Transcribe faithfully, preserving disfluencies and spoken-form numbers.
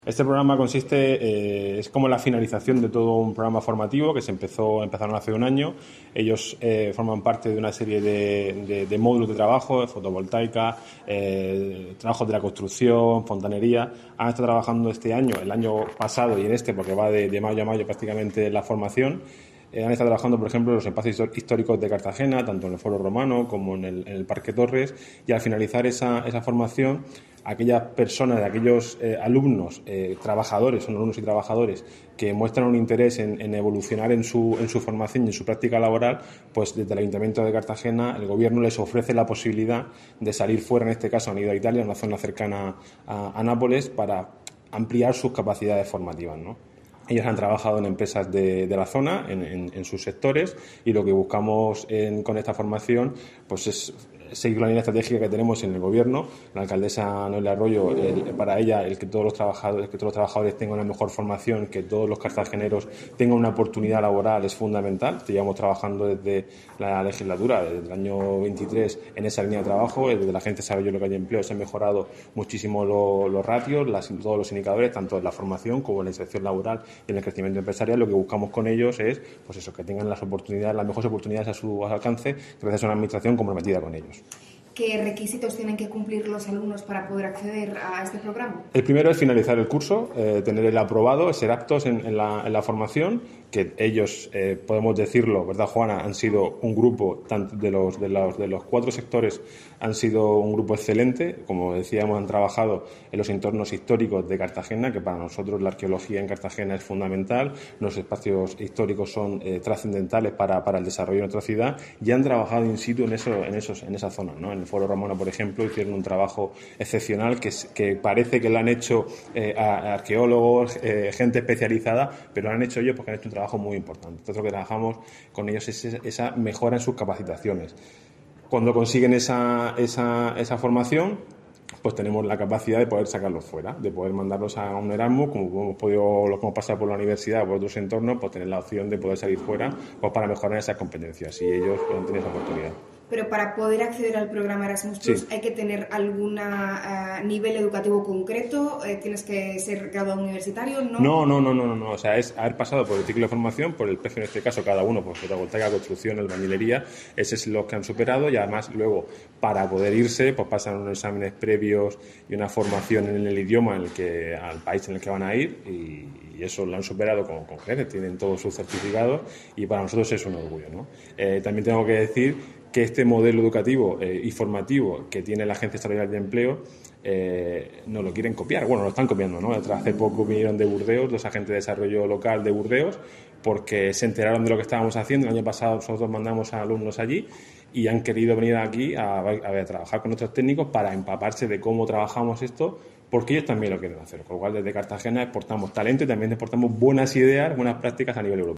Este programa consiste, eh, es como la finalización de todo un programa formativo que se empezó, empezaron hace un año. Ellos eh, forman parte de una serie de, de, de módulos de trabajo, de fotovoltaica, eh, trabajos de la construcción, fontanería. Han estado trabajando este año, el año pasado y en este, porque va de, de mayo a mayo prácticamente la formación. Eh, han estado trabajando, por ejemplo, en los espacios históricos de Cartagena, tanto en el Foro Romano como en el, en el Parque Torres, y al finalizar esa, esa formación, aquellas personas, aquellos eh, alumnos, eh, trabajadores, son alumnos y trabajadores, que muestran un interés en, en evolucionar en su, en su formación y en su práctica laboral, pues desde el Ayuntamiento de Cartagena, el Gobierno les ofrece la posibilidad de salir fuera, en este caso han ido a Italia, a una zona cercana a, a Nápoles, para ampliar sus capacidades formativas, ¿no? Ellos han trabajado en empresas de, de la zona, en, en, en sus sectores, y lo que buscamos en, con esta formación pues es seguir la línea estratégica que tenemos en el Gobierno. La alcaldesa Noelia Arroyo, el, para ella, el que todos los trabajadores, que todos los trabajadores tengan una mejor formación, que todos los cartageneros tengan una oportunidad laboral es fundamental. Llevamos trabajando desde la legislatura, desde el año veintitrés, en esa línea de trabajo. Desde la Agencia de Desarrollo Local y Empleo se han mejorado muchísimo lo, los ratios, las, todos los indicadores, tanto en la formación como en la inserción laboral y en el crecimiento empresarial. Lo que buscamos con ellos es, pues eso, que tengan las oportunidades, las mejores oportunidades a su alcance, gracias a una administración comprometida con ellos. ¿Qué requisitos tienen que cumplir los alumnos para poder acceder a este programa? El primero es finalizar el curso, eh, tener el aprobado, ser aptos en, en, la, en la formación, que ellos, eh, podemos decirlo, ¿verdad, Juana? Han sido un grupo, tanto de los, de, los, de los cuatro sectores, han sido un grupo excelente. Como decíamos, han trabajado en los entornos históricos de Cartagena, que para nosotros la arqueología en Cartagena es fundamental, los espacios históricos son eh, trascendentales para, para el desarrollo de nuestra ciudad, y han trabajado in situ en, eso, en, esos, en esa zona, ¿no? En el Foro Romano, por ejemplo, hicieron un trabajo excepcional que, que parece que lo han hecho eh, a arqueólogos, eh, gente especializada, pero lo han hecho ellos porque han hecho un trabajo muy importante. Entonces, lo que trabajamos con ellos es esa mejora en sus capacitaciones. Cuando consiguen esa, esa, esa formación, pues tenemos la capacidad de poder sacarlos fuera, de poder mandarlos a un Erasmus, como hemos podido, los que hemos pasado por la universidad o por otros entornos, pues tener la opción de poder salir fuera, pues para mejorar esas competencias, y ellos pueden tener esa oportunidad. Pero para poder acceder al programa Erasmus Plus, sí, hay que tener algún uh, nivel educativo concreto, eh, tienes que ser graduado universitario, ¿no? No, no, no, no, no, no, o sea, es haber pasado por el ciclo de formación, por el P F en este caso, cada uno, por fotovoltaica, construcción, albañilería, ese es lo que han superado, y además luego, para poder irse, pues pasan unos exámenes previos y una formación en el idioma en el que, al país en el que van a ir, y, y eso lo han superado con, con creces, tienen todos sus certificados, y para nosotros es un orgullo, ¿no? Eh, también tengo que decir que este modelo educativo eh, y formativo que tiene la Agencia Estatal de Empleo eh, no lo quieren copiar. Bueno, lo están copiando, ¿no? Hace poco vinieron de Burdeos, los agentes de desarrollo local de Burdeos, porque se enteraron de lo que estábamos haciendo. El año pasado nosotros mandamos a alumnos allí y han querido venir aquí a, a, a trabajar con nuestros técnicos para empaparse de cómo trabajamos esto, porque ellos también lo quieren hacer. Con lo cual, desde Cartagena exportamos talento y también exportamos buenas ideas, buenas prácticas a nivel europeo.